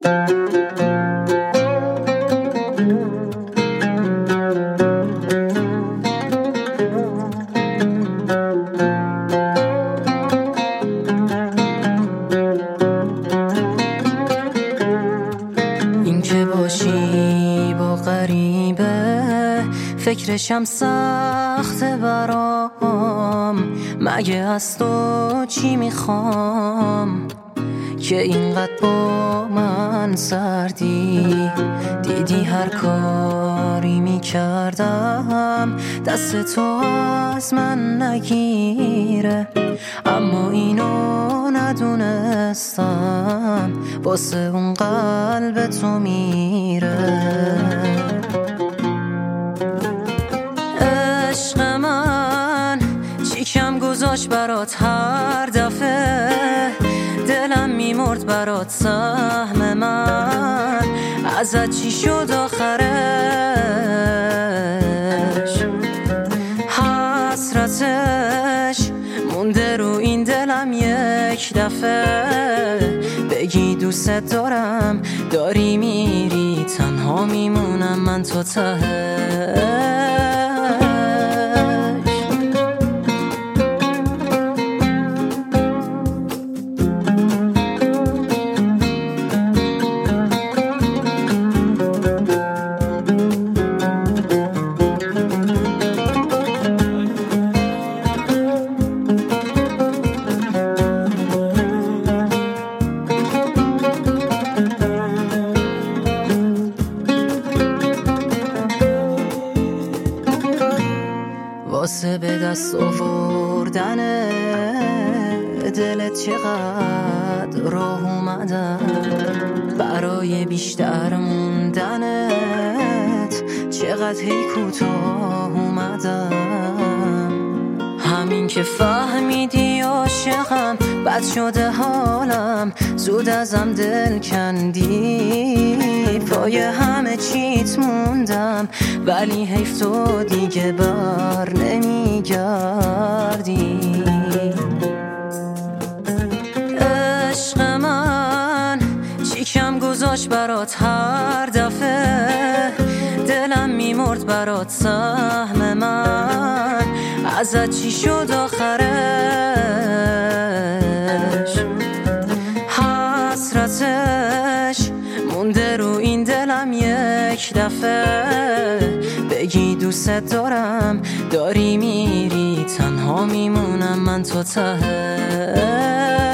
این که باشی با غریبه فکرشم سخته برام، مگه از تو چی میخوام که اینقدر با من سردی؟ دیدی هر کاری میکردم دست تو از من نگیره، اما اینو ندونستم واسه اون قلب تو میره. عشق من چیکم گذاشت برات هر دفعه، دلم میمرد برات سهم من، ازت چی شد آخرش؟ حسرتش مونده رو این دلم یک دفعه، بگی دوست دارم داری میری تنها میمونم من تو تهش. واسه به دست آوردن دلت چقدر راه اومدم، برای بیشتر موندنت چقدر هی کوتاه اومدم. همین که فهمیدی عاشقم بد شده حالم، زود ازم دل کندی، پای همه چیت موندم، ولی حیف تو دیگه بر نمیگردی. عشق من چیکم گذاشت برات هر دفعه، دلم میمرد برات سهم من، ازت چی شد آخرش؟ حسرتش مونده رو این دلم یک دفعه، بگی دوست دارم داری میری تنها میمونم من تو تهش.